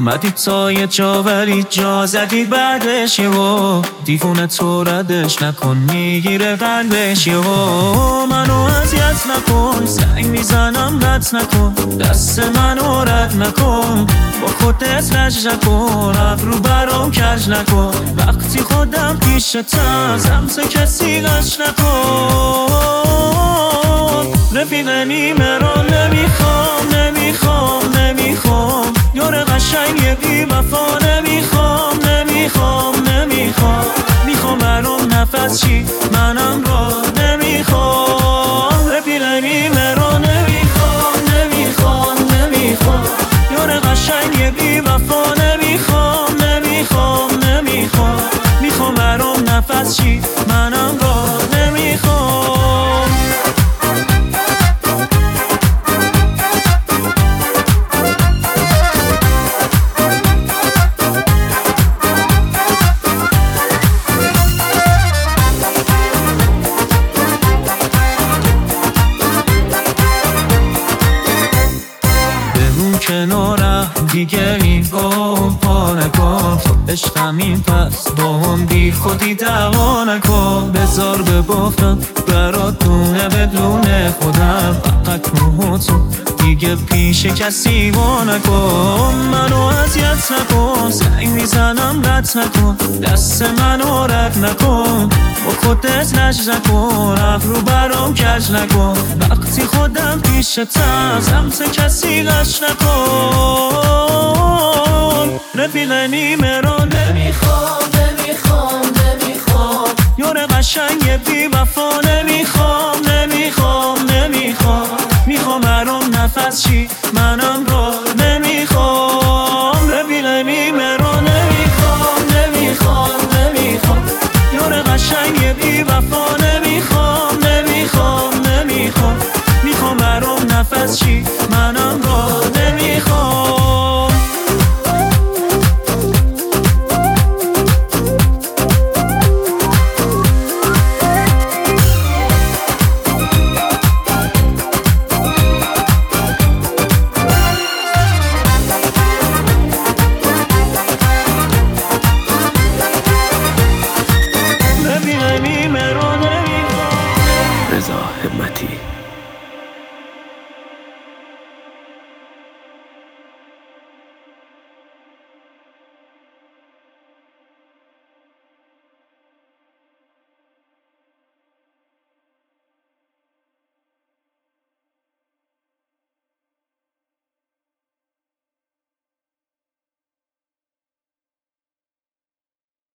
اومدی تا یه جا ولی جا زدی بعدش یهو دیوونه تو ردش نکن میگیره قلبش یهو منو اذیت نکن زنگ میزنم رد نکن دست منو رد نکن با خودت رج نکن ابرو برام کج نکن وقتی خودم پیشتم سمت کسی غش نکن رفیق نیمه رو نمیخوام یار قشنگ بی وفا نمیخوام میخوام برام نفس چی منم را نمیخوام رفیق نیمه رو نمیخوام یار قشنگ بی وفا نمیخوام برام نفس چی منم را نمیخوام کنارم دیگه این پا نکن عشقم این پس با هم بی خودی دعوا نکن بذار بباختم برات دونه بدون خودم فقط موهاتو دیگه پیش کسی وا نکن منو اذیت نکن زنگ میزنم رد نکن دست منو رد نکن با خودت رج نکن ابرو برام کج نکن وقتی خودم پیشتم سمت کسی غش نکن رفیق نیمه رو نمیخوام یار قشنگ بی وفا نمیخوام برام نفس چی منم را نمیخوام رفیق نیمه رو نمیخوام یار قشنگ بی وفا نمیخوام برام نفس چی منم را نمیخوام رضا همتی.